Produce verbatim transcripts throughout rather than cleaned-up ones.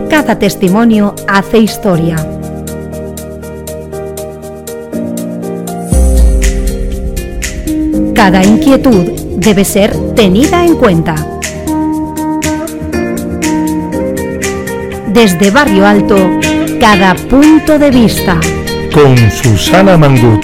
Cada testimonio hace historia. Cada inquietud debe ser tenida en cuenta. Desde Barrio Alto, cada punto de vista. Con Susana Mangut.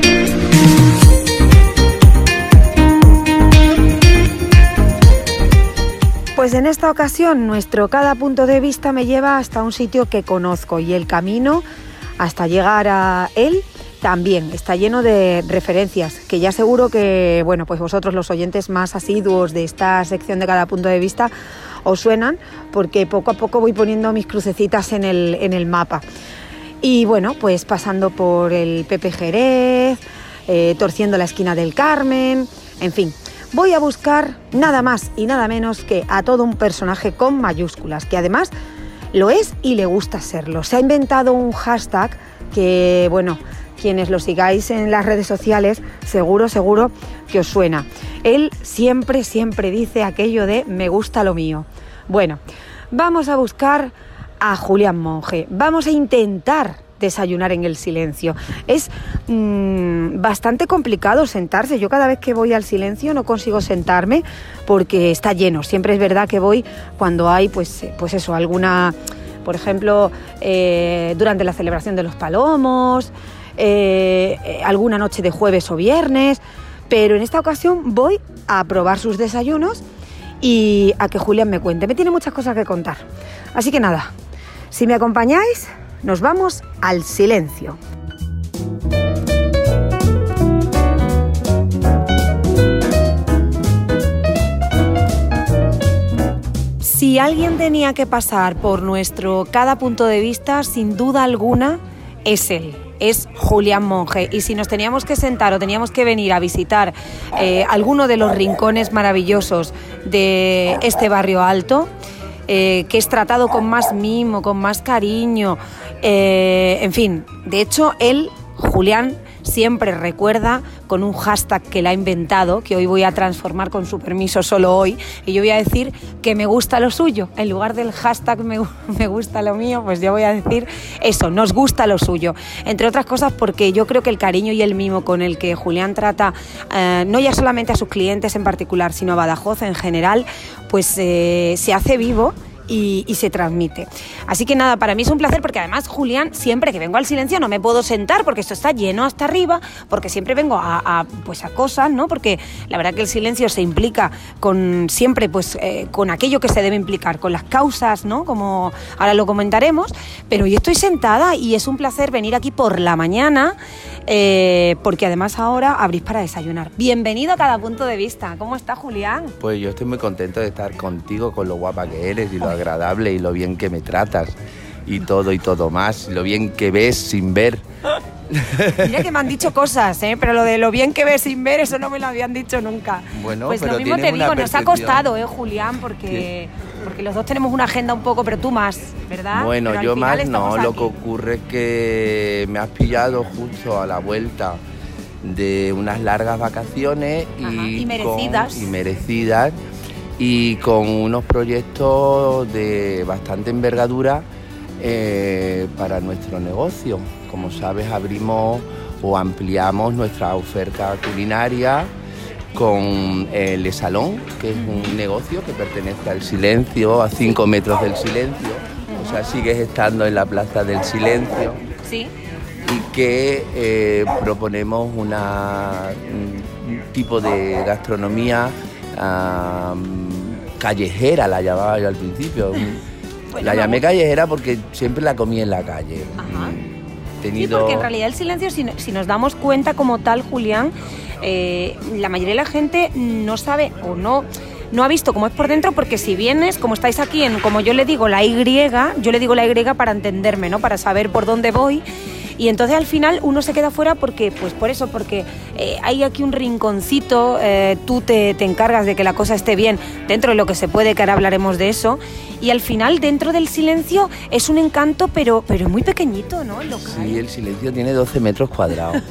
Pues en esta ocasión nuestro cada punto de vista me lleva hasta un sitio que conozco y el camino hasta llegar a él también está lleno de referencias que ya seguro que, bueno, pues vosotros los oyentes más asiduos de esta sección de cada punto de vista os suenan, porque poco a poco voy poniendo mis crucecitas en el, en el mapa. Y bueno, pues pasando por el Pepe Jerez, eh, torciendo la esquina del Carmen, en fin, voy a buscar nada más y nada menos que a todo un personaje con mayúsculas, que además lo es y le gusta serlo. Se ha inventado un hashtag que, bueno, quienes lo sigáis en las redes sociales, seguro, seguro que os suena. Él siempre, siempre dice aquello de me gusta lo mío. Bueno, vamos a buscar a Julián Monge. Vamos a intentar desayunar en el silencio. Es mmm, bastante complicado sentarse. Yo cada vez que voy al silencio no consigo sentarme porque está lleno. Siempre es verdad que voy cuando hay, pues, pues eso, alguna, por ejemplo, eh, durante la celebración de los Palomos, Eh, eh, alguna noche de jueves o viernes, pero en esta ocasión voy a probar sus desayunos y a que Julián me cuente. Me tiene muchas cosas que contar. Así que nada, si me acompañáis, nos vamos al silencio. Si alguien tenía que pasar por nuestro cada punto de vista, sin duda alguna, es él. Es Julián Monge, y si nos teníamos que sentar o teníamos que venir a visitar eh, alguno de los rincones maravillosos de este barrio alto, eh, que es tratado con más mimo, con más cariño, eh, en fin, de hecho él, Julián, siempre recuerda con un hashtag que él ha inventado, que hoy voy a transformar con su permiso solo hoy, y yo voy a decir que me gusta lo suyo. En lugar del hashtag me, me gusta lo mío, pues yo voy a decir eso, nos gusta lo suyo. Entre otras cosas porque yo creo que el cariño y el mimo con el que Julián trata, eh, no ya solamente a sus clientes en particular, sino a Badajoz en general, pues eh, se hace vivo. Y, y se transmite. Así que nada, para mí es un placer porque además Julián, siempre que vengo al silencio no me puedo sentar porque esto está lleno hasta arriba, porque siempre vengo a, a, pues a cosas, ¿no? Porque la verdad que el silencio se implica con siempre pues eh, con aquello que se debe implicar, con las causas, ¿no? Como ahora lo comentaremos, pero yo estoy sentada y es un placer venir aquí por la mañana eh, porque además ahora abrís para desayunar. Bienvenido a cada punto de vista. ¿Cómo está Julián? Pues yo estoy muy contento de estar contigo, con lo guapa que eres y lo agradable y lo bien que me tratas y todo y todo más, lo bien que ves sin ver. Mira que me han dicho cosas, ¿eh? Pero lo de lo bien que ves sin ver, eso no me lo habían dicho nunca. Bueno, pues pero lo mismo te digo, nos ha costado, ¿eh, Julián? Porque, porque los dos tenemos una agenda un poco, pero tú más, ¿verdad? Bueno, pero yo más no, aquí. Lo que ocurre es que me has pillado justo a la vuelta de unas largas vacaciones y, Ajá, y merecidas. Con, y merecidas y con unos proyectos de bastante envergadura eh, para nuestro negocio. Como sabes, abrimos o ampliamos nuestra oferta culinaria con el Le Salón, que es un negocio que pertenece al Silencio, a cinco metros del Silencio. O sea, sigues estando en la Plaza del Silencio. Sí. Y que eh, proponemos una, un tipo de gastronomía um, callejera, la llamaba yo al principio. Bueno, la llamé callejera porque siempre la comí en la calle. Ajá. Tenido... Sí, porque en realidad el silencio, si, si nos damos cuenta como tal, Julián, eh, la mayoría de la gente no sabe o no... no ha visto cómo es por dentro, porque si vienes, como estáis aquí en, como yo le digo, la Y, yo le digo la Y para entenderme, ¿no? Para saber por dónde voy. Y entonces al final uno se queda fuera porque, pues por eso, porque eh, hay aquí un rinconcito, eh, tú te, te encargas de que la cosa esté bien dentro de lo que se puede, que ahora hablaremos de eso, y al final dentro del silencio es un encanto, pero, pero muy pequeñito, ¿no? El local. Sí, el silencio tiene doce metros cuadrados.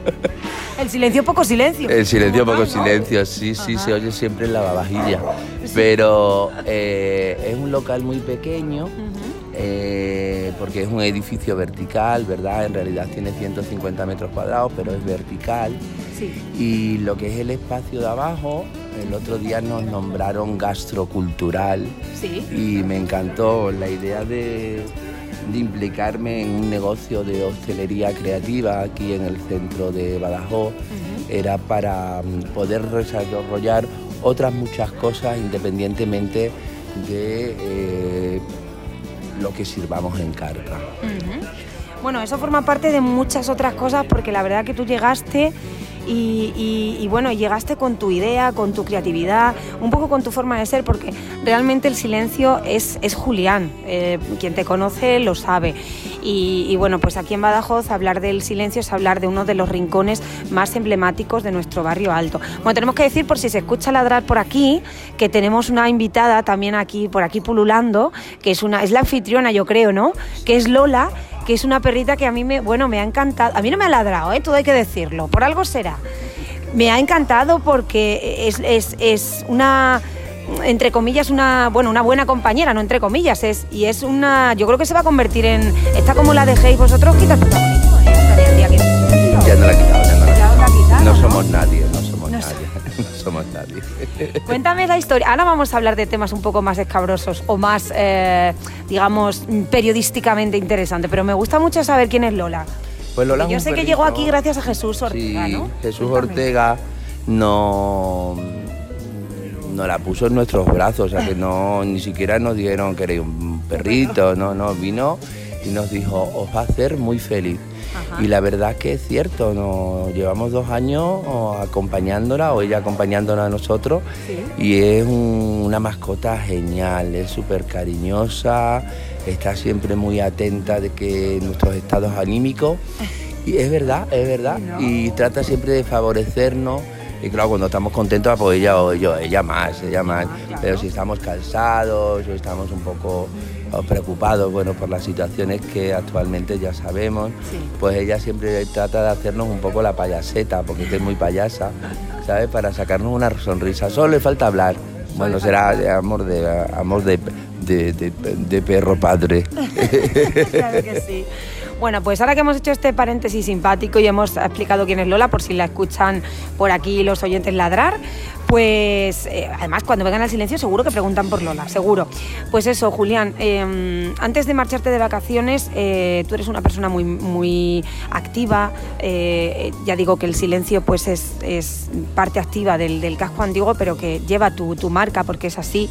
El silencio poco silencio. El silencio poco ¿no? silencio, sí, sí, Ajá. Se oye siempre en lavavajilla. Sí, Pero eh, es un local muy pequeño, uh-huh. eh, porque es un edificio vertical, ¿verdad? En realidad tiene ciento cincuenta metros cuadrados, pero es vertical. Sí. Y lo que es el espacio de abajo, el otro día nos nombraron gastrocultural. Sí. Y me encantó la idea de, de implicarme en un negocio de hostelería creativa aquí en el centro de Badajoz. Uh-huh. Era para poder desarrollar otras muchas cosas independientemente de eh, lo que sirvamos en carta. Uh-huh. Bueno, eso forma parte de muchas otras cosas, porque la verdad que tú llegaste y, y, y bueno, llegaste con tu idea, con tu creatividad, un poco con tu forma de ser, porque realmente el silencio es, es Julián, eh, quien te conoce lo sabe. Y, y bueno, pues aquí en Badajoz hablar del silencio es hablar de uno de los rincones más emblemáticos de nuestro barrio alto. Bueno, tenemos que decir, por si se escucha ladrar por aquí, que tenemos una invitada también aquí, por aquí pululando, que es una, es la anfitriona, yo creo, ¿no? Que es Lola, que es una perrita que a mí me, bueno, me ha encantado. A mí no me ha ladrado, ¿eh? Todo hay que decirlo, por algo será. Me ha encantado porque es, es, es una, entre comillas, una, bueno, una buena compañera, no entre comillas, es, y es una, yo creo que se va a convertir en, está como la dejéis vosotros, quita el protagonismo, ¿eh? Estaría el día que... Ya no la he quitado, ya no la he quitado. Ya la quitado, no ¿no? somos nadie, no somos No nadie, no somos nadie. Cuéntame la historia. Ahora vamos a hablar de temas un poco más escabrosos o más, eh, digamos, periodísticamente interesantes, pero me gusta mucho saber quién es Lola. Pues Lola es yo un sé perrito. Que llegó aquí gracias a Jesús Ortega, sí, ¿no? Jesús Cuéntame. Ortega no, no la puso en nuestros brazos, o sea que no, ni siquiera nos dijeron que era un perrito, no, no, vino y nos dijo, os va a hacer muy feliz. Ajá. Y la verdad que es cierto, nos llevamos dos años acompañándola, o ella acompañándola a nosotros, ¿sí? Y es un, una mascota genial, es súper cariñosa, está siempre muy atenta de que nuestros estados anímicos, y es verdad, es verdad, ¿no? Y trata siempre de favorecernos. Y claro, cuando estamos contentos, pues ella o yo, ella más, ella más. Claro. Pero si estamos cansados o estamos un poco preocupados, bueno, por las situaciones que actualmente ya sabemos, sí. Pues ella siempre trata de hacernos un poco la payaseta, porque es muy payasa, ¿sabes? Para sacarnos una sonrisa. Solo le falta hablar. Bueno, será amor de amor de, de, de, de perro padre. Claro que sí. Bueno, pues ahora que hemos hecho este paréntesis simpático y hemos explicado quién es Lola, por si la escuchan por aquí los oyentes ladrar, pues eh, además cuando vengan al silencio seguro que preguntan por Lola, seguro. Pues eso, Julián, eh, antes de marcharte de vacaciones, eh, tú eres una persona muy, muy activa, eh, ya digo que el silencio pues es, es parte activa del, del casco antiguo, pero que lleva tu, tu marca porque es así.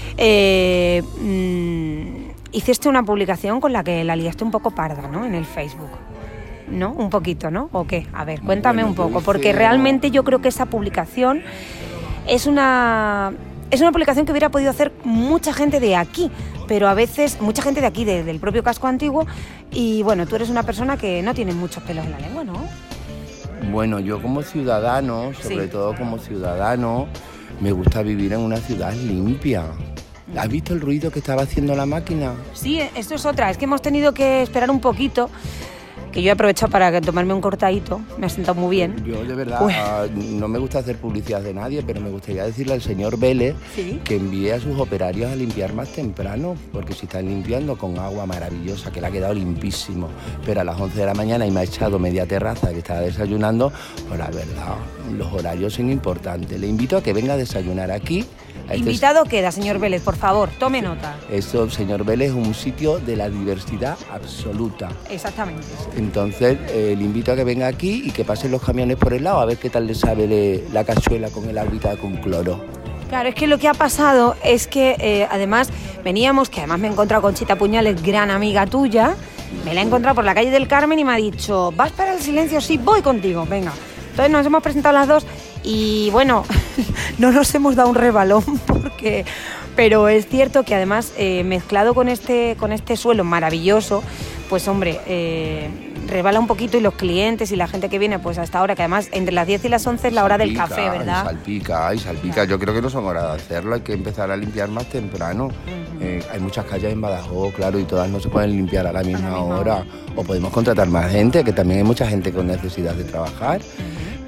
Eh, mmm, Hiciste una publicación con la que la liaste un poco parda, ¿no? En el Facebook, ¿no? Un poquito, ¿no? ¿O qué? A ver, cuéntame bueno, un poco, porque realmente yo creo que esa publicación es una, es una publicación que hubiera podido hacer mucha gente de aquí, pero a veces, mucha gente de aquí, de, del propio casco antiguo, y bueno, tú eres una persona que no tiene muchos pelos en la lengua, ¿no? Bueno, yo como ciudadano, sobre sí. todo como ciudadano, me gusta vivir en una ciudad limpia. ¿Has visto el ruido que estaba haciendo la máquina? Sí, esto es otra. Es que hemos tenido que esperar un poquito, que yo he aprovechado para tomarme un cortadito. Me ha sentado muy bien. Yo, de verdad, pues... no me gusta hacer publicidad de nadie, pero me gustaría decirle al señor Vélez, ¿sí?, que envíe a sus operarios a limpiar más temprano, porque si están limpiando con agua maravillosa, que le ha quedado limpísimo, pero a las once de la mañana y me ha echado media terraza que estaba desayunando, pues la verdad, los horarios son importantes. Le invito a que venga a desayunar aquí. Invitado queda, señor Vélez, por favor, tome nota. Esto, señor Vélez, es un sitio de la diversidad absoluta. Exactamente. Entonces, eh, le invito a que venga aquí y que pasen los camiones por el lado a ver qué tal le sabe de la cazuela con el agüita con cloro. Claro, es que lo que ha pasado es que, eh, además, veníamos, que además me he encontrado con Chita Puñales, gran amiga tuya, me la he encontrado por la calle del Carmen y me ha dicho, ¿vas para el silencio? Sí, voy contigo, venga. Entonces nos hemos presentado las dos y bueno, no nos hemos dado un rebalón porque, pero es cierto que además eh, mezclado con este, con este suelo maravilloso, pues hombre, eh, rebala un poquito y los clientes y la gente que viene pues hasta ahora, que además entre las diez y las once es la hora salpica, del café, ¿verdad? Y salpica, y salpica. Claro. Yo creo que no son horas de hacerlo, hay que empezar a limpiar más temprano. Uh-huh. Eh, hay muchas calles en Badajoz, claro, y todas no se pueden limpiar a la misma, a la misma hora. hora. O podemos contratar más gente, que también hay mucha gente con necesidad de trabajar. Uh-huh.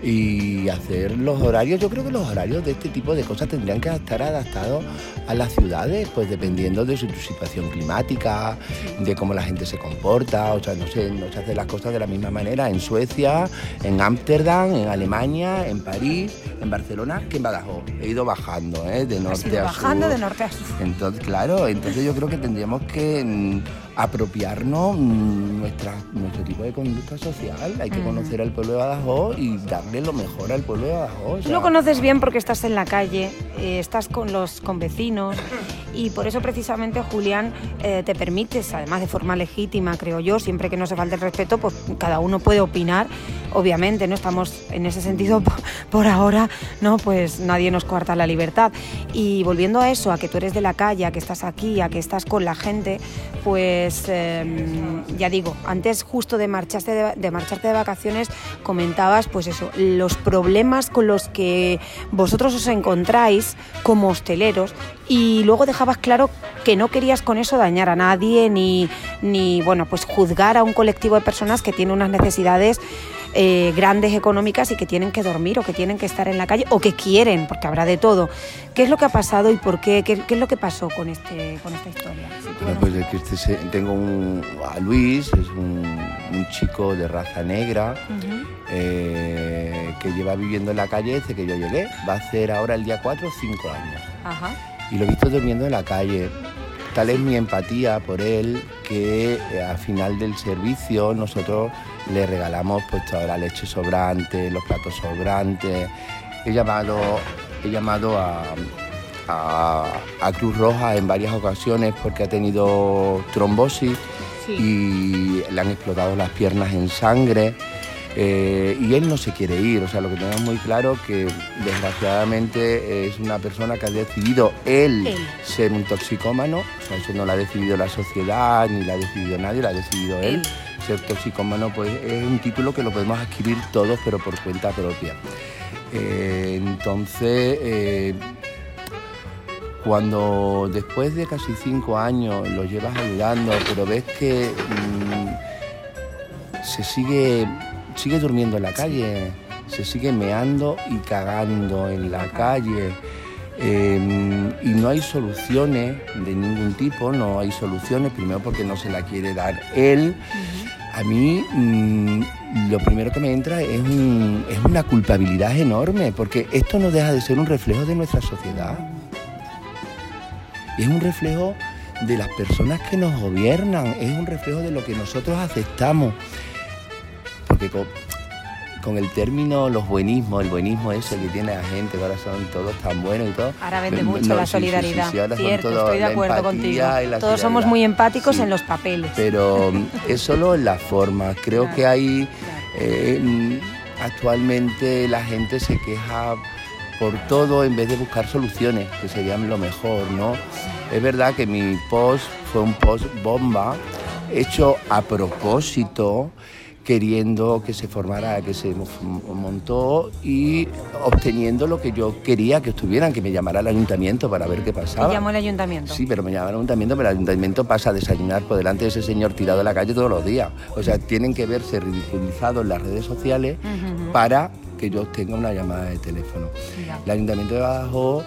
y hacer los horarios. Yo creo que los horarios de este tipo de cosas tendrían que estar adaptados a las ciudades, pues dependiendo de su situación climática, de cómo la gente se comporta. O sea, no sé, no se hacen las cosas de la misma manera en Suecia, en Ámsterdam, en Alemania, en París, en Barcelona, que en Badajoz. He ido bajando, ¿eh? De norte a sur. Bajando de norte a sur. Entonces, claro, entonces yo creo que tendríamos que mm, apropiarnos mm, nuestra, nuestro tipo de conducta social. Hay que mm. conocer al pueblo de Badajoz y darle lo mejor al pueblo de Badajoz. O sea, tú lo conoces bien porque estás en la calle, eh, estás con los con vecinos y por eso precisamente, Julián, eh, te permites, además de forma legítima, creo yo, siempre que no se falte el respeto, pues cada uno puede opinar. Obviamente, no estamos en ese sentido por, por ahora, no, pues nadie nos coarta la libertad. Y volviendo a eso, a que tú eres de la calle, a que estás aquí, a que estás con la gente, pues eh, ya digo, antes justo de marcharte de, de marcharte de vacaciones comentabas, pues eso, los problemas con los que vosotros os encontráis como hosteleros, y luego dejabas claro que no querías con eso dañar a nadie ni, ni bueno, pues juzgar a un colectivo de personas que tiene unas necesidades Eh, grandes económicas y que tienen que dormir o que tienen que estar en la calle o que quieren, porque habrá de todo. ¿Qué es lo que ha pasado y por qué? ¿Qué, qué es lo que pasó con este con esta historia? Si bueno, pues es que este, tengo un, a Luis, es un, un chico de raza negra, uh-huh. eh, que lleva viviendo en la calle desde que yo llegué. Va a hacer ahora el día cuatro cinco años. Ajá. Y lo he visto durmiendo en la calle. Tal es mi empatía por él que eh, al final del servicio nosotros le regalamos pues toda la leche sobrante, los platos sobrantes. He llamado, he llamado a, a, a Cruz Roja en varias ocasiones porque ha tenido trombosis, sí. Y le han explotado las piernas en sangre. Eh, y él no se quiere ir, o sea, lo que tenemos muy claro que desgraciadamente es una persona que ha decidido él, él. ser un toxicómano, o sea, eso no lo ha decidido la sociedad, ni lo ha decidido nadie, lo ha decidido él. él. Ser toxicómano pues es un título que lo podemos adquirir todos, pero por cuenta propia. Eh, entonces, eh, cuando después de casi cinco años lo llevas ayudando, pero ves que mmm, se sigue... sigue durmiendo en la calle, se sigue meando y cagando en la calle, eh, y no hay soluciones de ningún tipo, no hay soluciones, primero porque no se la quiere dar él. Uh-huh. A mí mmm, lo primero que me entra es, un, es una culpabilidad enorme, porque esto no deja de ser un reflejo de nuestra sociedad. Es un reflejo de las personas que nos gobiernan, es un reflejo de lo que nosotros aceptamos. Porque con, con el término los buenismos, el buenismo ese que tiene la gente, que ahora son todos tan buenos y todo. Ahora vende no, mucho no, la solidaridad. Sí, sí, sí, Cierto, estoy de acuerdo contigo. Todos somos muy empáticos, sí, en los papeles. Pero es solo en la forma. Creo claro, que hay... Eh, actualmente la gente se queja por todo en vez de buscar soluciones, que serían lo mejor, ¿no? Es verdad que mi post fue un post bomba, hecho a propósito, queriendo que se formara, que se montó y obteniendo lo que yo quería que estuvieran, que me llamara el ayuntamiento para ver qué pasaba. ¿Te llamó el ayuntamiento? Sí, pero me llamó el ayuntamiento, pero el ayuntamiento pasa a desayunar por delante de ese señor tirado en la calle todos los días. O sea, tienen que verse ridiculizados en las redes sociales uh-huh. para que yo tenga una llamada de teléfono. Mira. El ayuntamiento de Badajoz,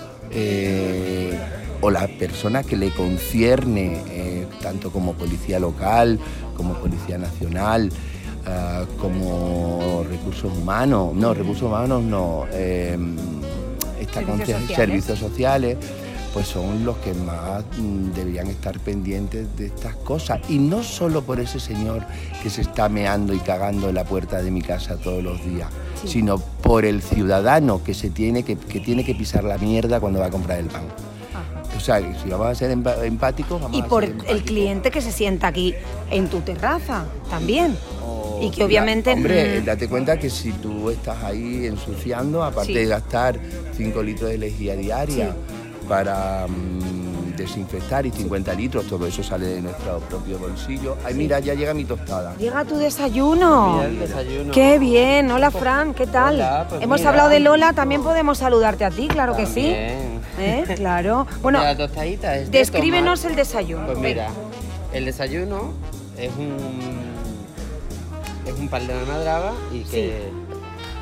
eh, o la persona que le concierne, eh, tanto como policía local, como policía nacional, Uh, como recursos humanos, no, recursos humanos no, eh, esta servicios, sociales. servicios sociales, pues son los que más mm, deberían estar pendientes de estas cosas. Y no solo por ese señor que se está meando y cagando en la puerta de mi casa todos los días, sí, sino por el ciudadano que, se tiene que, que tiene que pisar la mierda cuando va a comprar el pan. O sea, si vamos a ser empáticos, vamos y a por ser empáticos. El cliente que se sienta aquí en tu terraza también. Oh, y que obviamente... La, hombre, date cuenta que si tú estás ahí ensuciando, aparte sí. de gastar cinco litros de lejía diaria sí. para mmm, desinfectar y cincuenta litros, todo eso sale de nuestro propio bolsillo. Ay, sí. mira, ya llega mi tostada. Llega tu desayuno. Mira el desayuno. Qué bien. Hola, Fran, ¿qué tal? Hola, pues Hemos mira, hablado de Lola, también podemos saludarte a ti, claro también. que sí. ¿Eh? Claro. Bueno, la tostadita es de descríbenos tomar. El desayuno. Pues mira, el desayuno es un es un pan de almadraba y que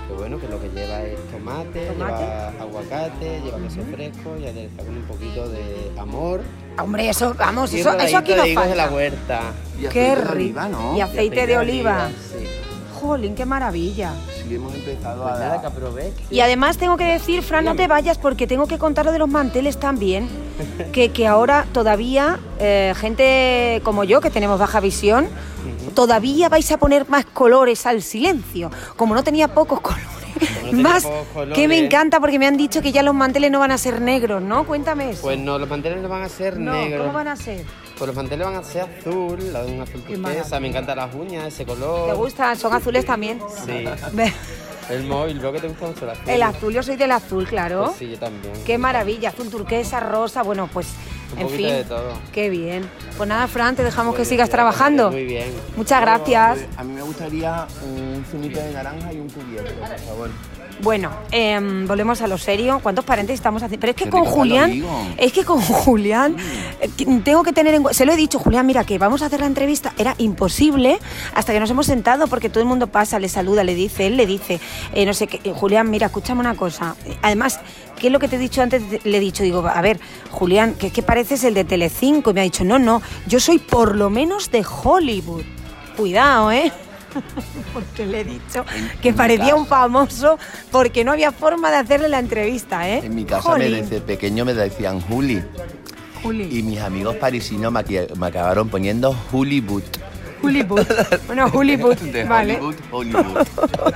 Que bueno, que lo que lleva es tomate, Tomate. lleva aguacate, lleva queso fresco y adereza con un poquito de amor. Hombre, eso, vamos, y eso, un eso aquí rodadito no de higos de la falta. huerta. Y Qué aceite de rico. oliva, ¿no? Y aceite de oliva. Sí. Jolín, qué maravilla. Sí, hemos empezado Pues a nada, dar... que aproveche. Y además tengo que decir, Fran, no te vayas porque tengo que contar lo de los manteles también, que, que ahora todavía, eh, gente como yo, que tenemos baja visión, todavía vais a poner más colores al silencio. Como no tenía pocos colores, no tenía más, pocos colores. que me encanta porque me han dicho que ya los manteles no van a ser negros, ¿no? Cuéntame eso. Pues no, los manteles no van a ser no, negros. ¿cómo van a ser? Pues los manteles van a ser azul, la de un azul Qué turquesa. maravilla. Me encantan las uñas, ese color. ¿Te gustan? ¿Son azules también? Sí. Ve, El móvil, veo que te gusta mucho el azul. el azul, yo soy del azul, claro. Pues sí, yo también. Qué maravilla, azul turquesa, rosa, bueno, pues, Un en poquito fin. de todo. Qué bien. Pues nada, Fran, te dejamos Pues que sigas ya, trabajando. Muy bien. Muchas gracias. A mí me gustaría un zumito de naranja y un cubierto, por favor. Bueno, em, volvemos a lo serio. ¿Cuántos paréntesis estamos haciendo? Pero es que Qué con rico Julián, te lo digo. es que con Julián eh, que tengo que tener en cuenta, se lo he dicho, Julián, mira que vamos a hacer la entrevista, era imposible hasta que nos hemos sentado porque todo el mundo pasa, le saluda, le dice, él le dice, eh, no sé qué, eh, Julián, mira, escúchame una cosa. Eh, Además, ¿qué es lo que te he dicho antes? Le he dicho, digo, a ver, Julián, que es que pareces el de Telecinco. Y me ha dicho, no, no, yo soy por lo menos de Hollywood. Cuidado, ¿eh? Porque le he dicho que en mi parecía casa. un famoso porque no había forma de hacerle la entrevista, ¿eh? En mi casa me, Jolín. desde pequeño me decían Juli. Juli. Y mis amigos parisinos me, aquí- me acabaron poniendo Hollywood. Hollywood. Bueno, Hollywood, De vale. Hollywood, Hollywood.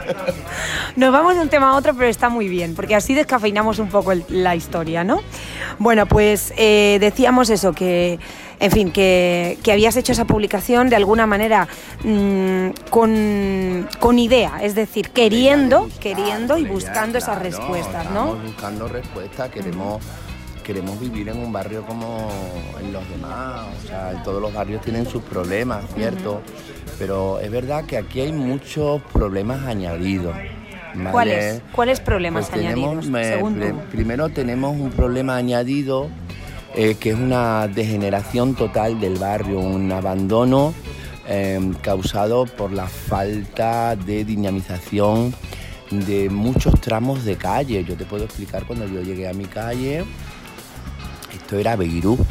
Nos vamos de un tema a otro, pero está muy bien, porque así descafeinamos un poco el- la historia, ¿no? Bueno, pues eh, decíamos eso, que, en fin, que, que habías hecho esa publicación de alguna manera mmm, con, con idea, es decir, queriendo, Buscar, queriendo y con ella, buscando esas claro, respuestas, ¿no? Estamos buscando respuestas, queremos, queremos vivir en un barrio como en los demás, o sea, en todos los barrios tienen sus problemas, ¿cierto? Pero es verdad que aquí hay muchos problemas añadidos. ¿vale? ¿Cuáles? ¿Cuáles problemas Pues añadidos, tenemos, eh, según pri- tú? primero tenemos un problema añadido eh, que es una degeneración total del barrio, un abandono eh, causado por la falta de dinamización de muchos tramos de calle. Yo te puedo explicar, cuando yo llegué a mi calle, esto era Beirut.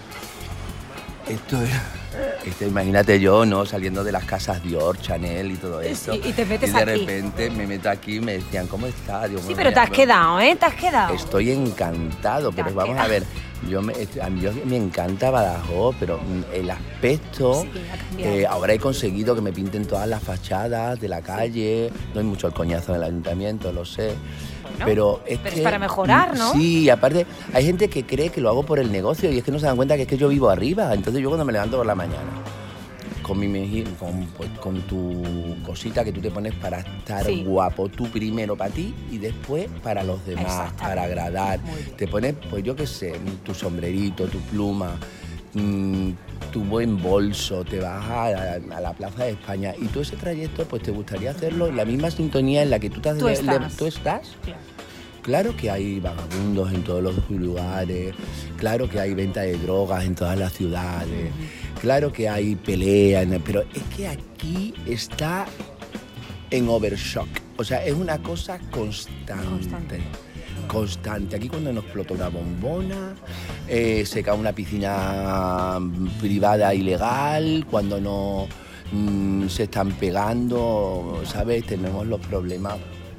Esto era... Esto, imagínate yo, ¿no? Saliendo de las casas Dior, Chanel y todo eso. Sí, y te metes y de aquí. repente me meto aquí y me decían, ¿cómo estás? Digo, Sí, "Bueno, pero te mira, has bueno, quedado, ¿eh? Te has quedado. Estoy encantado, Te pero has vamos quedado. a ver, yo me, est- a mí yo me encanta Badajoz, pero mm, el aspecto, Sí, ha cambiado. eh, ahora he conseguido que me pinten todas las fachadas de la calle, no hay mucho el coñazo del ayuntamiento, lo sé. Bueno, pero es, pero es que- para mejorar, ¿no? Sí, aparte hay gente que cree que lo hago por el negocio y es que no se dan cuenta que es que yo vivo arriba. Entonces yo cuando me levanto por la mañana, con, mi, meji- con, pues, con tu cosita que tú te pones para estar Sí. guapo, tú primero para ti y después para los demás, Exactamente. para agradar. Muy bien. Te pones, pues yo qué sé, tu sombrerito, tu pluma, mm, tu buen bolso, te vas a, a- a la Plaza de España y todo ese trayecto pues te gustaría hacerlo en la misma sintonía en la que tú, te has Tú de- estás. ¿tú estás? Claro. Claro que hay vagabundos en todos los lugares, claro que hay venta de drogas en todas las ciudades, claro que hay pelea, en el- pero es que aquí está en overshock. O sea, es una cosa constante. Constante. Constante. Aquí cuando nos explota una bombona, eh, se cae una piscina privada ilegal, cuando no mm, se están pegando, ¿sabes? Tenemos los problemas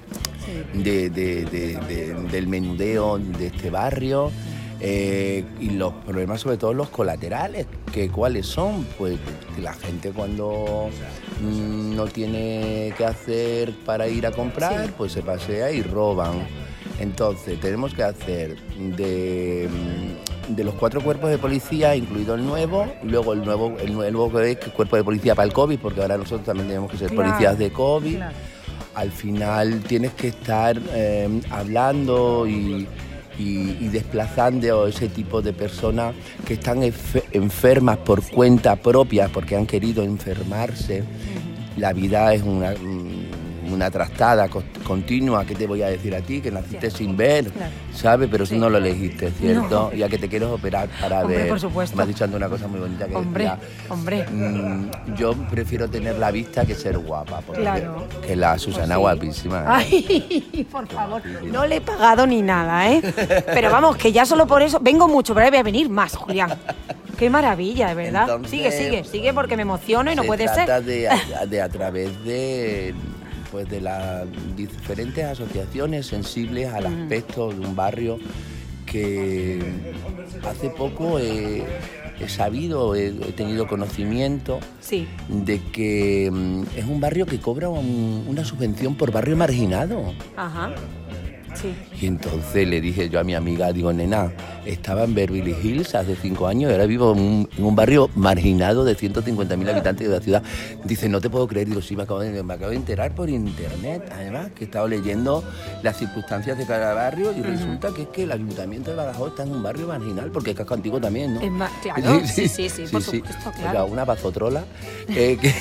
de, de- de- de- del menudeo de este barrio eh, y los problemas, sobre todo los colaterales, que cuáles son, pues que la gente cuando mm, no tiene que hacer para ir a comprar, Sí. pues se pasea y roban. Entonces tenemos que hacer de, mm, de los cuatro cuerpos de policía, incluido el nuevo, y luego el nuevo, el nuevo que es cuerpo de policía para el COVID, porque ahora nosotros también tenemos que ser Claro, policías de COVID. claro. Al final tienes que estar eh, hablando y, y- y desplazando a ese tipo de personas que están enfe- enfermas por cuenta propia, porque han querido enfermarse. La vida es una, mm, una trastada continua, ¿qué te voy a decir a ti? Que naciste sí. sin ver, claro. ¿sabes? Pero Sí. eso no lo elegiste, ¿cierto? No. Ya que te quieres operar para Hombre, ver. por supuesto. Me has dicho antes una cosa muy bonita que Hombre, decía, hombre. mmm, yo prefiero tener la vista que ser guapa, porque Claro. que la Susana Pues sí. guapísima. ¿eh? Ay, por favor, no le he pagado ni nada, ¿eh? Pero vamos, que ya solo por eso vengo mucho, pero ahora voy a venir más, Julián. Qué maravilla, de verdad. Entonces, sigue, sigue, sigue porque me emociono y no se puede trata ser. De, a, de a través de, pues de las diferentes asociaciones sensibles al Mm. aspecto de un barrio que hace poco he, he sabido, he, he tenido conocimiento Sí. de que mm, es un barrio que cobra un- una subvención por barrio marginado. Ajá. Sí. Y entonces le dije yo a mi amiga, digo, nena, estaba en Beverly Hills hace cinco años y ahora vivo en un, en un barrio marginado de ciento cincuenta mil habitantes de la ciudad. Dice, no te puedo creer. Digo, sí, me acabo, de, me acabo de enterar por internet, además, que he estado leyendo las circunstancias de cada barrio y uh-huh. resulta que es que el Ayuntamiento de Badajoz está en un barrio marginal, porque es Casco Antiguo también, ¿no? Es ma- claro, sí, sí, sí, sí, por supuesto, claro. O sea, una pazotrola. Eh, que,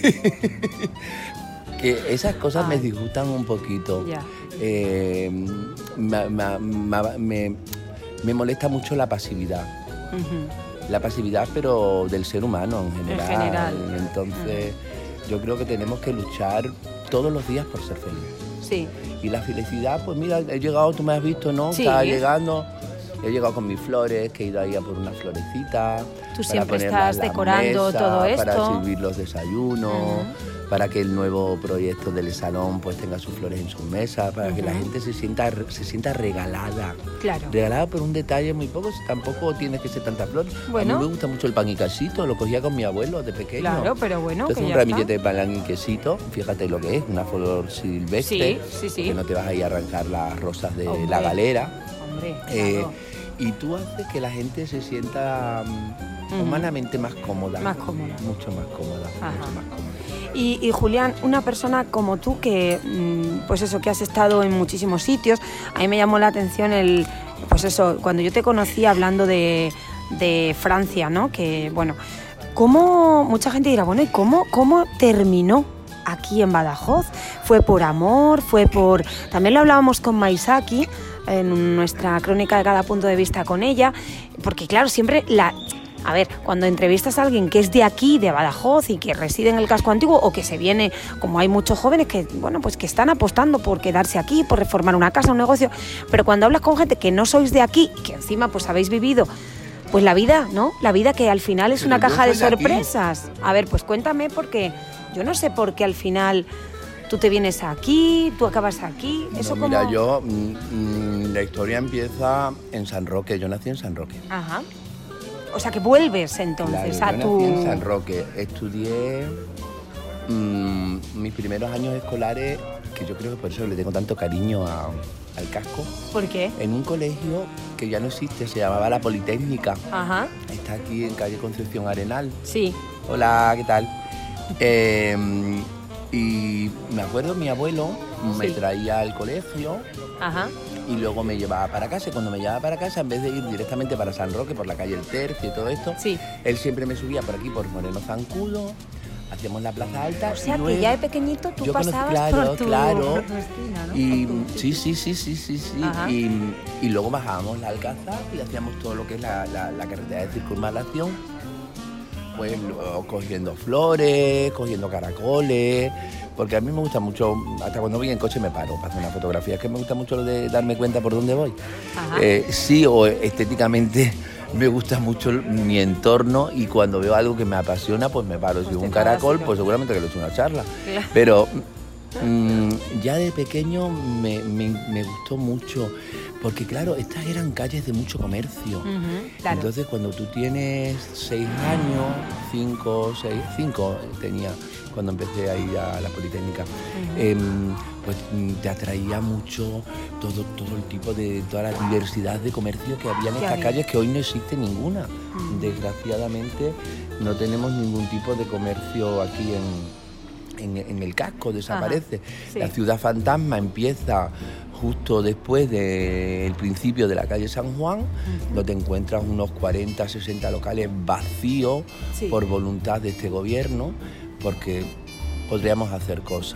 que esas cosas Ay. me disgustan un poquito. Ya. Eh, me, me, me, me molesta mucho la pasividad. Uh-huh. La pasividad, pero del ser humano en general. En general. Entonces, uh-huh. yo creo que tenemos que luchar todos los días por ser felices. Sí. Y la felicidad, pues mira, he llegado, tú me has visto, ¿no? Sí. Estaba llegando. He llegado con mis flores, que he ido ahí a por unas florecitas. Tú para siempre ponerlas estás en la decorando mesa, todo esto. Para servir los desayunos, Uh-huh. para que el nuevo proyecto del salón pues tenga sus flores en sus mesas, para Uh-huh. que la gente se sienta, se sienta regalada. Claro. Regalada por un detalle muy poco, tampoco tiene que ser tanta flor. Bueno. A mí me gusta mucho el pan y quesito, lo cogía con mi abuelo de pequeño. Claro, pero bueno, Entonces que un ya ramillete está. de pan y quesito, fíjate lo que es, una flor silvestre. Sí, sí, sí. Que no te vas a ir a arrancar las rosas de Hombre. la galera. Hombre, Eh, claro. y tú haces que la gente se sienta um, Ujú. humanamente más cómoda. Más cómoda. Mucho más cómoda, Ajá. mucho más cómoda. Y, y Julián, una persona como tú que, mm, pues eso, que has estado en muchísimos sitios, a mí me llamó la atención el, pues eso, cuando yo te conocí hablando de, de Francia, ¿no? Que, bueno, ¿cómo, mucha gente dirá, bueno, ¿y cómo, cómo terminó aquí en Badajoz? ¿Fue por amor? ¿Fue por...? También lo hablábamos con Maisaki en nuestra crónica de Cada Punto de Vista con ella, porque claro, siempre la... A ver, cuando entrevistas a alguien que es de aquí, de Badajoz y que reside en el casco antiguo o que se viene, como hay muchos jóvenes que, bueno, pues que están apostando por quedarse aquí, por reformar una casa, un negocio, pero cuando hablas con gente que no sois de aquí, que encima pues habéis vivido, pues la vida, ¿no? La vida que al final es Pero una yo caja de soy de aquí. sorpresas. A ver, pues cuéntame porque yo no sé por qué al final tú te vienes aquí, tú acabas aquí, eso No, como... mira, yo, mm, mm, la historia empieza en San Roque, yo nací en San Roque. Ajá. O sea que vuelves entonces Claro, a yo tu... nací en San Roque, estudié mmm, mis primeros años escolares, que yo creo que por eso le tengo tanto cariño a, al casco, ¿Por qué? en un colegio que ya no existe, se llamaba La Politécnica. Ajá, Está aquí en calle Concepción Arenal. sí. Hola, ¿qué tal? Eh, y me acuerdo, mi abuelo me Sí. traía al colegio Ajá. y luego me llevaba para casa. Y cuando me llevaba para casa, en vez de ir directamente para San Roque, por la calle El Tercio y todo esto, Sí. él siempre me subía por aquí, por Moreno Zancudo, hacíamos la Plaza Alta. O sea y que luego- ya de pequeñito tú yo conocí- pasabas claro, por tu, claro. por tu esquina, ¿no? Y Por tu- sí, sí, sí, sí, sí, sí. Ajá. Y, y luego bajábamos la Alcázar y hacíamos todo lo que es la, la, la carretera de circunvalación, pues lo- cogiendo flores, cogiendo caracoles, porque a mí me gusta mucho, hasta cuando voy en coche me paro para hacer una fotografía, es que me gusta mucho lo de darme cuenta por dónde voy. Ajá. Eh, sí, o estéticamente me gusta mucho mi entorno y cuando veo algo que me apasiona, pues me paro. Pues Si veo te un paras caracol, y lo- pues seguramente que lo he hecho una charla. Claro. Pero mm, ya de pequeño me, me, me gustó mucho, porque claro, estas eran calles de mucho comercio. Ujú, claro. Entonces cuando tú tienes seis años, cinco, seis, cinco tenía cuando empecé a ir a la Politécnica, em, pues mm, te atraía mucho todo, todo el tipo de, toda la diversidad de comercio que había en Que estas había. calles, que hoy no existe ninguna. Mm. Desgraciadamente no tenemos ningún tipo de comercio aquí en, en, en el casco, desaparece. Ajá, sí. La ciudad fantasma empieza justo después del principio de la calle San Juan, donde encuentras unos cuarenta, sesenta locales vacíos Sí. por voluntad de este gobierno, porque podríamos hacer cosas.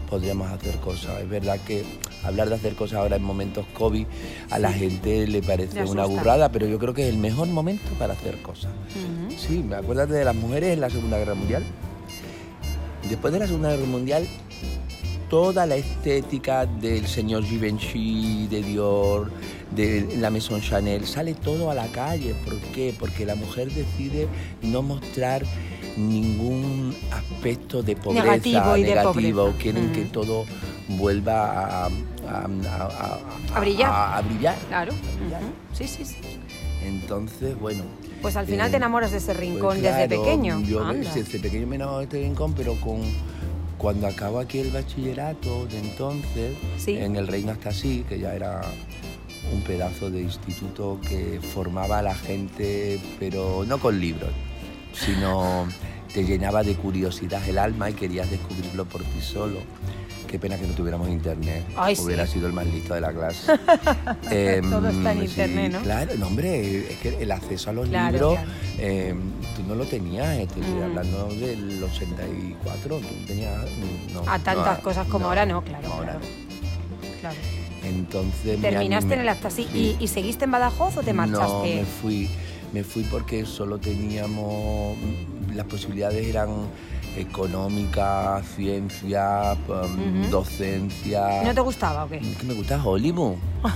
podríamos hacer cosas. Es verdad que hablar de hacer cosas ahora en momentos COVID a la gente le parece una burrada, pero yo creo que es el mejor momento para hacer cosas. Uh-huh. Sí, me acuerdas de las mujeres en la Segunda Guerra Mundial. Después de la Segunda Guerra Mundial, toda la estética del señor Givenchy, de Dior, de la Maison Chanel, sale todo a la calle. ¿Por qué? Porque la mujer decide no mostrar ningún aspecto de pobreza negativo. Y negativo. De pobreza. Quieren uh-huh. que todo vuelva a, a, a, a, a brillar. A, a brillar. Claro. A brillar. Uh-huh. Sí, sí, sí. Entonces, bueno... Pues al final eh, te enamoras de ese rincón pues claro, desde pequeño. Yo Anda. desde pequeño me enamoro de este rincón, pero con... Cuando acabo aquí el bachillerato de entonces, sí. en el Reino hasta así, que ya era un pedazo de instituto que formaba a la gente, pero no con libros, sino te llenaba de curiosidad el alma y querías descubrirlo por ti solo. Qué pena que no tuviéramos internet. Ay, Hubiera sí. sido el más listo de la clase. eh, Todo está en sí, internet, ¿no? Claro, no, hombre, es que el acceso a los claro, libros, claro. Eh, tú no lo tenías, estoy mm. hablando del ochenta y cuatro, tú tenías... No, a tantas no, cosas como no, ahora no, claro. No, ahora claro. no. claro. Entonces... ¿Terminaste en el acta así? Sí. ¿Y, ¿Y seguiste en Badajoz o te marchaste? No, me fui, me fui porque solo teníamos... Las posibilidades eran... económica, ciencia, um, uh-huh. docencia... ¿No te gustaba o qué? Que me gusta Hollywood.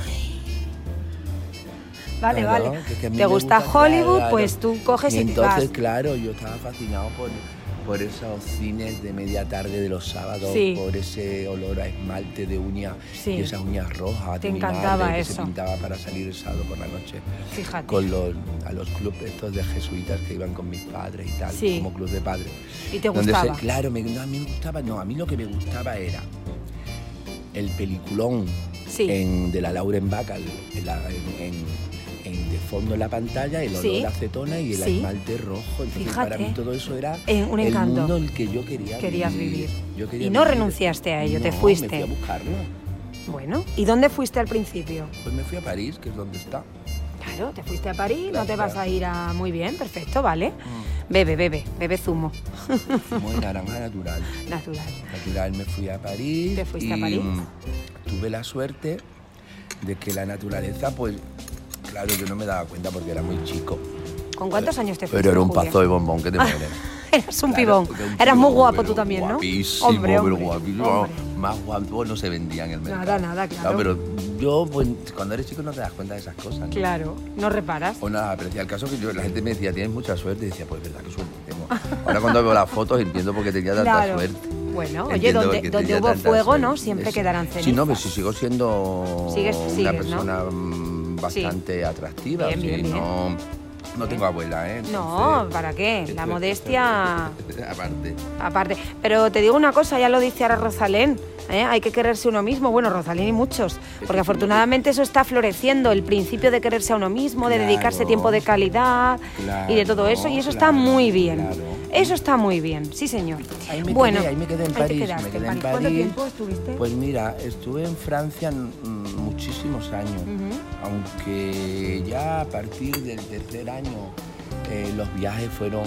Vale, claro, vale. Que, que ¿Te gusta, gusta Hollywood? Claro. Pues tú coges y, y entonces, te vas. claro, yo estaba fascinado por, por esos cines de media tarde de los sábados, sí. por ese olor a esmalte de uña sí. y esas uñas rojas. Te encantaba madre, eso. Que se pintaba para salir el sábado por la noche. Fíjate. Con los, a los clubes estos de jesuitas que iban con mis padres y tal, sí. como club de padres. ¿Y te gustaba? Se, claro, me, no, a mí me gustaba, no, a mí lo que me gustaba era el peliculón sí. en, de la Lauren Bacall, en, la, en, en En, de fondo en la pantalla, el olor ¿Sí? a acetona y el sí. esmalte rojo. Entonces, Fíjate, para mí todo eso era eh, un el mundo en el que yo quería Querías vivir. vivir. Yo quería y no vivir. renunciaste a ello, no, te fuiste. me fui a buscarlo. Bueno, ¿y dónde fuiste al principio? Pues me fui a París, que es donde está. Claro, te fuiste a París, claro, no te vas claro. a ir a... Muy bien, perfecto, vale. Mm. Bebe, bebe, bebe zumo. Zumo de naranja natural. Natural. Natural, me fui a París. ¿Te fuiste y a París? Tuve la suerte de que la naturaleza, pues... Claro, yo no me daba cuenta porque era muy chico. ¿Con cuántos años te fuiste? Pero era un Julia? pazo de bombón que te mueres. Eras un claro, pibón. Un Eras muy guapo pero tú también, ¿no? Guapísimo, hombre, hombre, pero guapísimo. hombre. Más guapo no se vendía en el mercado. Nada, nada, claro. No, pero yo, pues, cuando eres chico no te das cuenta de esas cosas, ¿no? Claro, no reparas. O nada, pero decía, el caso que yo, la gente me decía, tienes mucha suerte. Y decía, pues, verdad, qué suerte tengo. Ahora cuando veo las fotos entiendo por qué tenía tanta claro. suerte. Bueno, oye, donde, donde hubo fuego, suerte. ¿no? Siempre es, quedarán cenizas. Sí, no, pero si sigo siendo sigues, una sigues, persona ¿no? bastante sí. atractiva. Bien, sí, bien, bien. No, no tengo abuela, ¿eh? Entonces, no, ¿para qué? La modestia... Aparte. Aparte. Pero te digo una cosa, ya lo dice ahora Rosalén, ¿eh? Hay que quererse uno mismo. Bueno, Rosalén y muchos, porque afortunadamente eso está floreciendo, el principio de quererse a uno mismo, de claro, dedicarse tiempo de calidad claro, y de todo eso, y eso claro, está muy bien. Claro. Eso está muy bien, sí señor. Ahí me bueno, quedé, ahí me quedé en París. Quedaste, me quedé en en París. París. ¿Cuánto tiempo estuviste? Pues mira, estuve en Francia mm, muchísimos años, uh-huh. aunque ya a partir del tercer año eh, los viajes fueron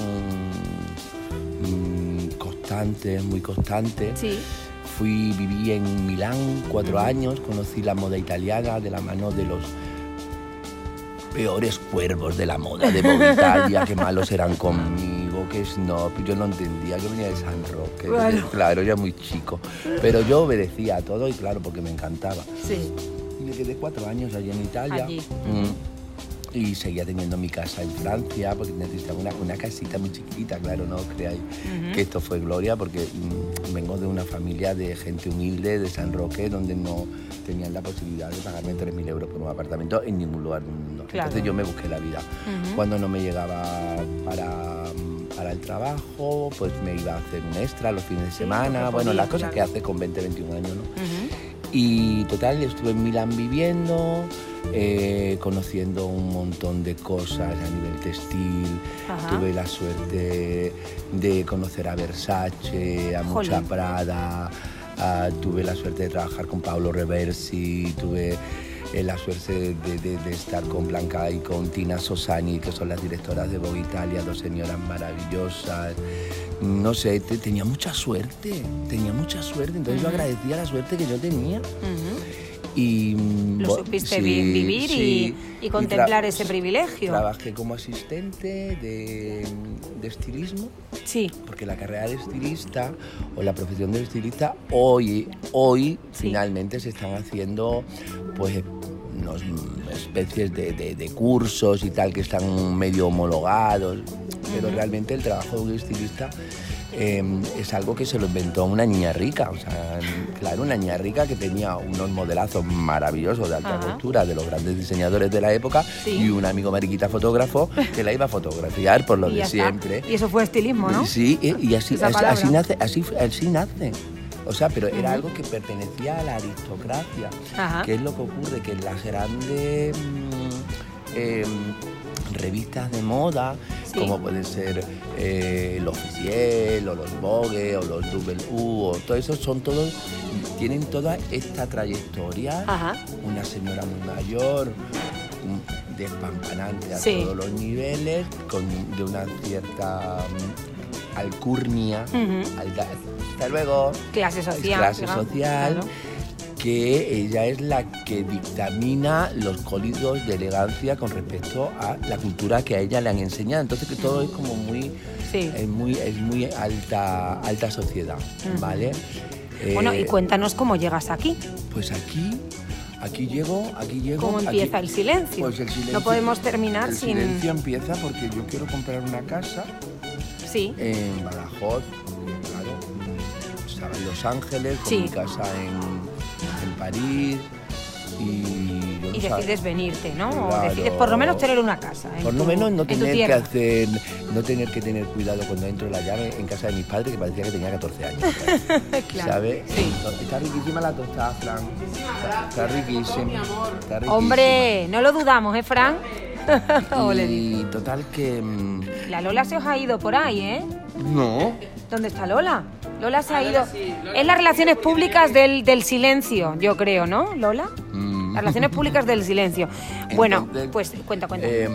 mm, constantes, muy constantes. Sí. Fui, viví en Milán cuatro uh-huh. años, conocí la moda italiana de la mano de los peores cuervos de la moda de Vogue Italia, que malos eran conmigo, que snob, yo no entendía, yo venía de San Roque, claro. claro, era muy chico, pero yo obedecía a todo y claro, porque me encantaba. Sí. Y me quedé cuatro años allí en Italia. Allí. Mm. Y seguía teniendo mi casa en Francia, porque necesitaba una, una casita muy chiquita, claro, no creáis uh-huh. que esto fue gloria, porque mm, vengo de una familia de gente humilde, de San Roque, donde no tenían la posibilidad de pagarme tres mil euros por un apartamento en ningún lugar del mundo. Claro. Entonces yo me busqué la vida. Uh-huh. Cuando no me llegaba para, para el trabajo, pues me iba a hacer un extra los fines de sí, semana, bueno, podía, las cosas claro. que hace con veinte, veintiún años, ¿no? Uh-huh. Y total, estuve en Milán viviendo, eh, conociendo un montón de cosas a nivel textil. Ajá. Tuve la suerte de conocer a Versace, a mucha Prada. Uh, tuve la suerte de trabajar con Paolo Reversi, tuve eh, la suerte de, de, de estar con Blanca y con Tina Sosani, que son las directoras de Vogue Italia, dos señoras maravillosas. No sé, te, tenía mucha suerte, tenía mucha suerte, entonces uh-huh. yo agradecía la suerte que yo tenía. Uh-huh. Y lo bo, supiste sí, vivir sí, y, y contemplar y ese privilegio. Trabajé como asistente de, de estilismo. Sí. Porque la carrera de estilista o la profesión de estilista hoy, hoy sí. finalmente se están haciendo pues unas especies de, de, de cursos y tal que están medio homologados. Pero uh-huh. realmente el trabajo de un estilista eh, es algo que se lo inventó una niña rica, o sea, claro, una niña rica que tenía unos modelazos maravillosos de alta uh-huh. costura de los grandes diseñadores de la época sí. y un amigo mariquita fotógrafo que la iba a fotografiar por lo de siempre. Y eso fue estilismo, ¿no? Sí, y, y así, así, así nace, así, así nace. O sea, pero era uh-huh. algo que pertenecía a la aristocracia, uh-huh. que es lo que ocurre, que en las grandes eh, revistas de moda, sí. como pueden ser eh, los Officiel, o los Vogue, o los Double U, o todo eso, son todos, tienen toda esta trayectoria. Ajá. Una señora muy mayor, despampanante a sí. todos los niveles, con, de una cierta um, alcurnia, uh-huh. alta, hasta luego, clase social, clase social claro. que ella es la que dictamina los códigos de elegancia con respecto a la cultura que a ella le han enseñado. Entonces que todo es como muy, sí. es muy, es muy alta, alta sociedad, uh-huh. ¿vale? Bueno, eh, y cuéntanos cómo llegas aquí. Pues aquí, aquí llego, aquí llego. ¿Cómo empieza aquí, el silencio? Pues el silencio. No podemos terminar el sin... El silencio empieza porque yo quiero comprar una casa sí. en Badajoz, claro, estaba en Los Ángeles, con sí. mi casa en, en París. Y, yo y no decides sabe. venirte, ¿no? Claro. O decides por lo menos tener una casa. Por lo menos no tener que hacer, no tener que tener cuidado cuando entro la llave en casa de mis padres, que parecía que tenía catorce años. Claro. ¿Sabes? Sí. Está riquísima la tostada, Fran. Está riquísima. Está riquísima. Hombre, no lo dudamos, ¿eh, Fran? Y total que... La Lola se os ha ido por ahí, ¿eh? No. ¿Dónde está Lola? Lola se ha ido... Es las relaciones públicas del, del silencio, yo creo, ¿no, Lola? Mm. Las relaciones públicas del silencio. Bueno, entonces, pues cuenta, cuenta. Eh,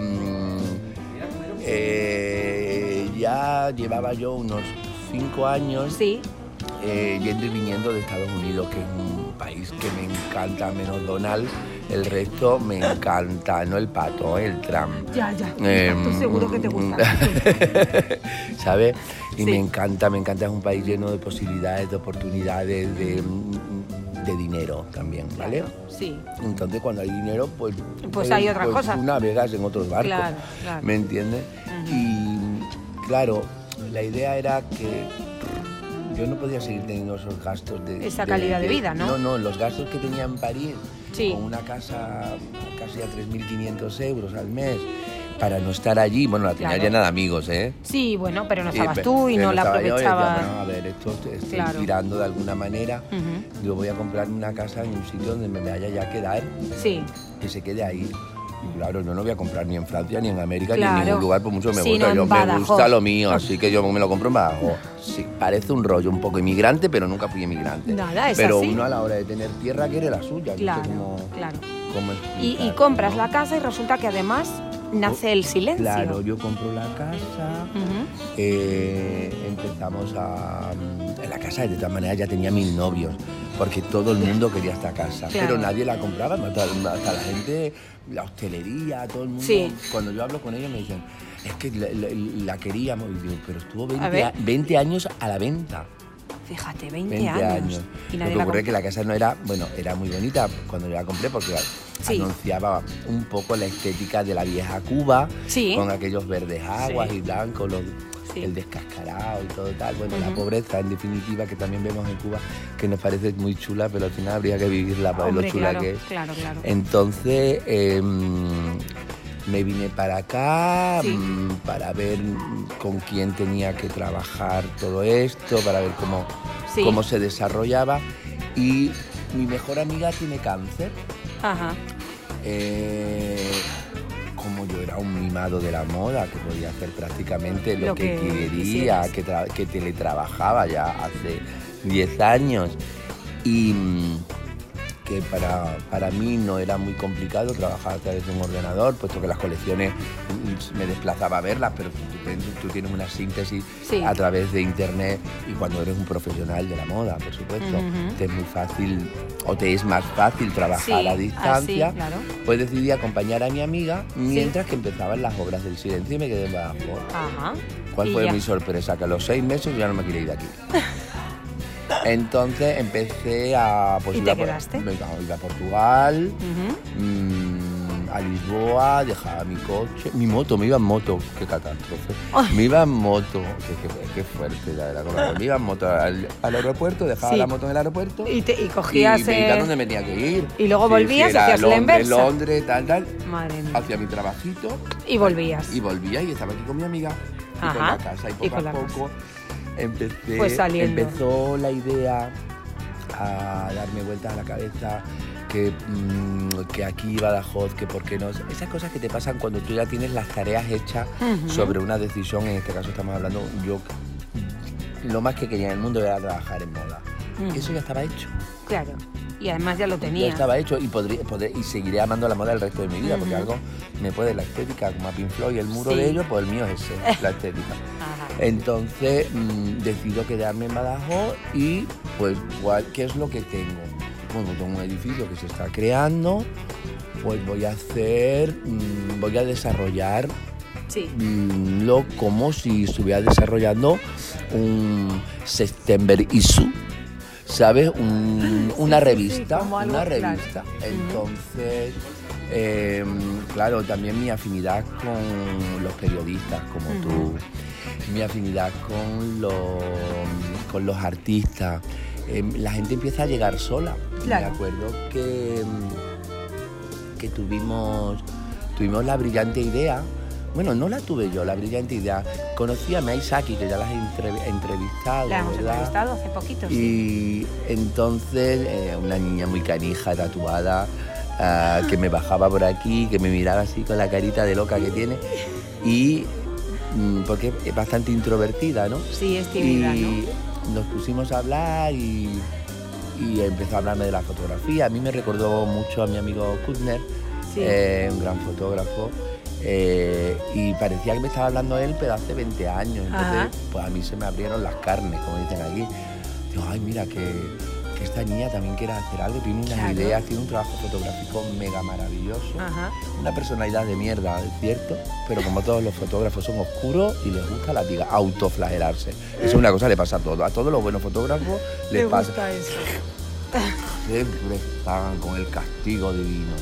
eh, ya llevaba yo unos cinco años sí. eh, yendo y viniendo de Estados Unidos, que es un país que me encanta, menos Donald. El resto me encanta, no el pato, el Trump. Ya, ya, eh, estoy seguro que te gusta. ¿Sabes? Y sí. me encanta, me encanta, es un país lleno de posibilidades, de oportunidades, de, de dinero también, ¿vale? Sí. Entonces cuando hay dinero, pues... Pues, pues hay otras pues, cosas. Tú navegas en otros barcos, claro, claro. ¿me entiendes? Uh-huh. Y claro, la idea era que yo no podía seguir teniendo esos gastos de... Esa calidad de, de, de vida, ¿no? No, no, los gastos que tenía en París, sí. con una casa casi a tres mil quinientos euros al mes, para no estar allí. Bueno, la tenía claro. llena de amigos, ¿eh? Sí, bueno, pero no estabas y, tú y no la aprovechabas. Yo, bueno, a ver, esto estoy claro. tirando de alguna manera. Uh-huh. Yo voy a comprar una casa en un sitio donde me vaya ya a quedar. Sí. Que se quede ahí. Y claro, yo no voy a comprar ni en Francia, ni en América, claro. ni en ningún lugar, por mucho me sí, gusta. No yo me gusta lo mío, así que yo me lo compro en Badajoz. Sí, parece un rollo un poco inmigrante, pero nunca fui inmigrante. Nada, es pero así. Uno a la hora de tener tierra quiere la suya. Claro, no sé cómo, claro. Cómo y, y compras ¿no? la casa y resulta que además nace el silencio. Claro, yo compro la casa, uh-huh. eh, empezamos a... En la casa de todas maneras ya tenía mil novios, porque todo el mundo quería esta casa, claro. pero nadie la compraba, hasta, hasta la gente, la hostelería, todo el mundo. Sí. Cuando yo hablo con ellos me dicen, es que la, la, la queríamos, y digo, pero estuvo veinte, a veinte años a la venta. Fíjate, veinte, veinte años. años. Y Lo que ocurre es que la casa no era, bueno, era muy bonita cuando yo la compré porque sí. anunciaba un poco la estética de la vieja Cuba, sí. con aquellos verdes aguas sí. y blancos, los, sí. el descascarado y todo tal. Bueno, uh-huh. la pobreza en definitiva que también vemos en Cuba, que nos parece muy chula, pero al final habría que vivirla para ver lo chula claro, que es. Claro, claro. Entonces, eh, me vine para acá sí. para ver con quién tenía que trabajar todo esto, para ver cómo, sí. cómo se desarrollaba. Y mi mejor amiga tiene cáncer. Ajá. Eh, como yo era un mimado de la moda, que podía hacer prácticamente lo, lo que, que quería, que, tra- que teletrabajaba ya hace diez años. Y que para, para mí no era muy complicado trabajar a través de un ordenador, puesto que las colecciones me desplazaba a verlas, pero tú, tú tienes una síntesis sí. a través de internet, y cuando eres un profesional de la moda, por supuesto, uh-huh. te es muy fácil, o te es más fácil trabajar sí, a distancia, así, claro. Pues decidí acompañar a mi amiga mientras sí. que empezaban las obras del silencio y me quedé en Badajoz. Ajá. ¿Cuál fue ya. mi sorpresa? Que a los seis meses ya no me quería ir de aquí. Entonces empecé a... Pues, ¿Y te quedaste? A, iba a Portugal, uh-huh. mmm, a Lisboa, dejaba mi coche, mi moto, me iba en moto, qué catástrofe. Oh. Me iba en moto, qué, qué, qué fuerte ya era. Como, me iba en moto al, al aeropuerto, dejaba sí. la moto en el aeropuerto y, te, y cogías... Y me iba donde me tenía que ir. Y luego sí, volvías y hacías Londres, la inversa. Londres, tal, tal. Madre mía. Hacía mi trabajito. Y volvías. Y volvía y estaba aquí con mi amiga. Y Ajá. con la casa. Y poco y a poco casa. empecé, pues empezó la idea a darme vueltas a la cabeza, que, mmm, que aquí Badajoz, que por qué no... Esas cosas que te pasan cuando tú ya tienes las tareas hechas uh-huh. sobre una decisión, en este caso estamos hablando, yo lo más que quería en el mundo era trabajar en moda. Uh-huh. Eso ya estaba hecho. Claro, y además ya lo tenía. Ya estaba hecho y, podría, podré, y seguiré amando la moda el resto de mi vida, uh-huh. porque algo me puede la estética, como a Pink Floyd, el muro sí. de ellos, pues el mío es ese, la estética. Ajá. Entonces mmm, decido quedarme en Badajoz y pues ¿qué es lo que tengo? Bueno, tengo un edificio que se está creando, pues voy a hacer, mmm, voy a desarrollar sí. mmm, lo como si estuviera desarrollando un September issue, ¿sabes? Un, una sí, revista, sí, sí, una revista. Claro. Entonces, eh, claro, también mi afinidad con los periodistas como uh-huh. tú, mi afinidad con los, con los artistas, eh, la gente empieza a llegar sola. Claro. Me acuerdo que, que tuvimos, tuvimos la brillante idea. Bueno, no la tuve yo, la brillante idea. Conocí a Maisaki, que ya la he entre, entrevistado, La hemos ¿verdad? entrevistado hace poquito, y sí. entonces, eh, una niña muy canija, tatuada, uh, que me bajaba por aquí, que me miraba así con la carita de loca que tiene. Y mm, porque es bastante introvertida, ¿no? Sí, es tímida, y ¿no? nos pusimos a hablar y, y empezó a hablarme de la fotografía. A mí me recordó mucho a mi amigo Kuttner, sí. eh, un gran fotógrafo. Eh, y parecía que me estaba hablando él, pero hace veinte años. Entonces, Ajá. pues a mí se me abrieron las carnes, como dicen aquí. Digo, ay, mira, que, que esta niña también quiere hacer algo, tiene unas claro. ideas, tiene un trabajo fotográfico mega maravilloso. Ajá. Una personalidad de mierda, es cierto, pero como todos los fotógrafos son oscuros y les gusta la diga, autoflagelarse. Eso es una cosa que le pasa a todos. A todos los buenos fotógrafos les pasa. Gusta eso. Siempre pagan con el castigo divino.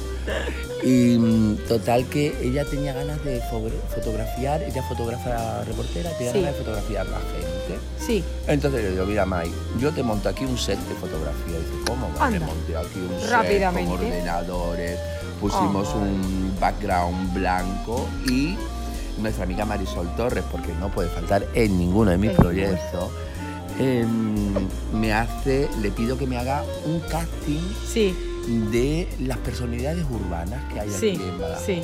Y total que ella tenía ganas de fotografiar, ella fotógrafa reportera, tenía sí. ganas de fotografiar a la gente. Sí. Entonces yo digo, mira May, yo te monto aquí un set de fotografía. Y dice, ¿cómo? Me monté aquí un set con ordenadores, pusimos oh, un background blanco y nuestra amiga Marisol Torres, porque no puede faltar en ninguno de mis proyectos, eh, me hace, le pido que me haga un casting. Sí. De las personalidades urbanas que hay sí, aquí en Badajoz. Sí.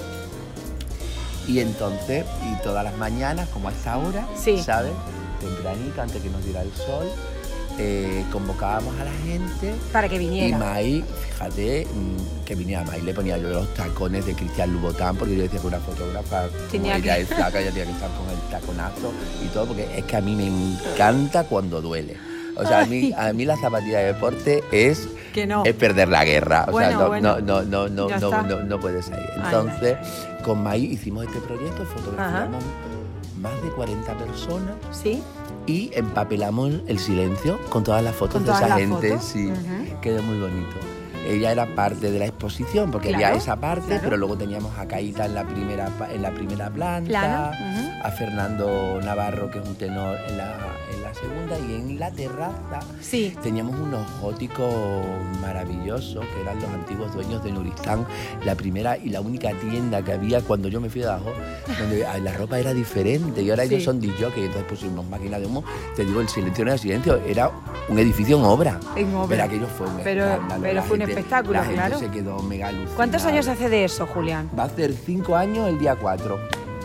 Y entonces, y todas las mañanas, como a esta hora, sí. ¿sabes? Tempranito, antes que nos diera el sol, eh, convocábamos a la gente. Para que viniera. Y May, fíjate, que viniera May, le ponía yo los tacones de Cristian Louboutin, porque yo decía que una fotógrafa, tenía como ella que... es flaca, ella tenía que estar con el taconazo y todo, porque es que a mí me encanta cuando duele. O sea, a mí, a mí la zapatilla de deporte es, que no. es perder la guerra. O bueno, sea, no, bueno. no, no, no, no, no, no, no puedes ir. Entonces, Ay. con May hicimos este proyecto, fotografiamos Ajá. más de cuarenta personas. Sí. Y empapelamos el silencio con todas las fotos ¿Con de todas esa las gente. Fotos? Sí, uh-huh. quedó muy bonito. Ella era parte de la exposición, porque claro, había esa parte, claro. pero luego teníamos a Caíta en la primera, en la primera planta, claro. uh-huh. a Fernando Navarro, que es un tenor, en la, en la segunda, y en la terraza sí. teníamos unos góticos maravillosos, que eran los antiguos dueños de Nuristán, la primera y la única tienda que había cuando yo me fui de Badajoz, donde la ropa era diferente, y ahora sí. ellos son disjockeys, entonces pusimos máquinas de humo. Te digo, el silencio no era silencio, era un edificio en obra. En obra. Pero aquello fue un pero, escándalo. Pero fue gente, un espectáculo, la gente claro. se quedó mega alucinada. ¿Cuántos años hace de eso, Julián? Va a hacer cinco años el día cuatro.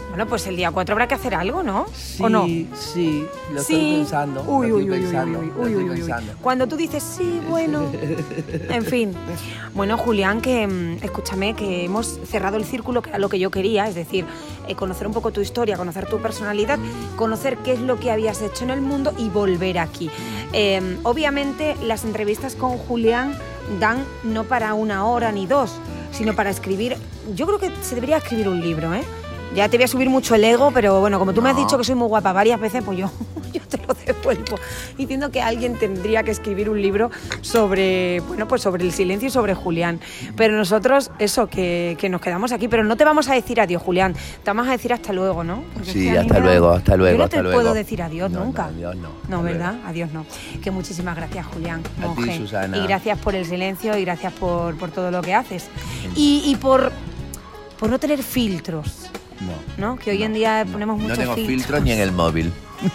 Bueno, pues el día cuatro habrá que hacer algo, ¿no? Sí, ¿O no? sí, lo Sí. estoy pensando. Uy, lo uy, estoy uy, pensando, uy, lo uy, estoy uy, uy, uy. pensando. Cuando tú dices sí, bueno. En fin. Bueno, Julián, que mm, escúchame, que hemos cerrado el círculo, que era lo que yo quería, es decir, eh, conocer un poco tu historia, conocer tu personalidad, conocer qué es lo que habías hecho en el mundo y volver aquí. Eh, obviamente, las entrevistas con Julián dan no para una hora ni dos, sino para escribir. Yo creo que se debería escribir un libro, ¿eh? Ya te voy a subir mucho el ego, pero bueno, como tú me has No. dicho que soy muy guapa varias veces, pues yo, yo te lo devuelvo. Diciendo que alguien tendría que escribir un libro sobre, bueno, pues sobre el silencio y sobre Julián. Pero nosotros, eso, que, que nos quedamos aquí. Pero no te vamos a decir adiós, Julián. Te vamos a decir hasta luego, ¿no? Porque Sí, es que a mí hasta me da- luego, hasta luego, Yo no hasta te luego. puedo decir adiós No, nunca. no, adiós no. No, Hasta ¿verdad? luego. Adiós no. Que muchísimas gracias, Julián. A ti, monje. Susana. Y gracias por el silencio y gracias por, por todo lo que haces. Y, y por, por no tener filtros. No. ¿No? Que hoy en día no, ponemos no muchos tengo filtros. filtros ni en el móvil.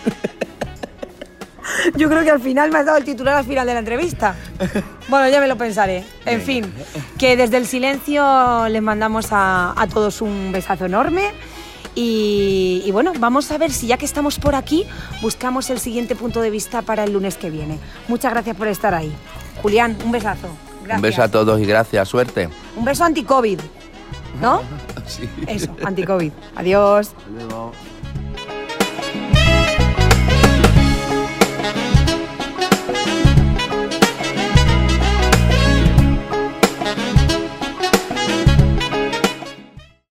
Yo creo que al final me has dado el titular al final de la entrevista. Bueno, ya me lo pensaré. En Venga. fin, que desde el silencio les mandamos a, a todos un besazo enorme. Y, y bueno, vamos a ver si ya que estamos por aquí, buscamos el siguiente punto de vista para el lunes que viene. Muchas gracias por estar ahí. Julián, un besazo. Gracias. Un beso a todos y gracias, suerte. Un beso anti-COVID, ¿no? Sí. Eso, anti-COVID. Adiós. Hasta luego.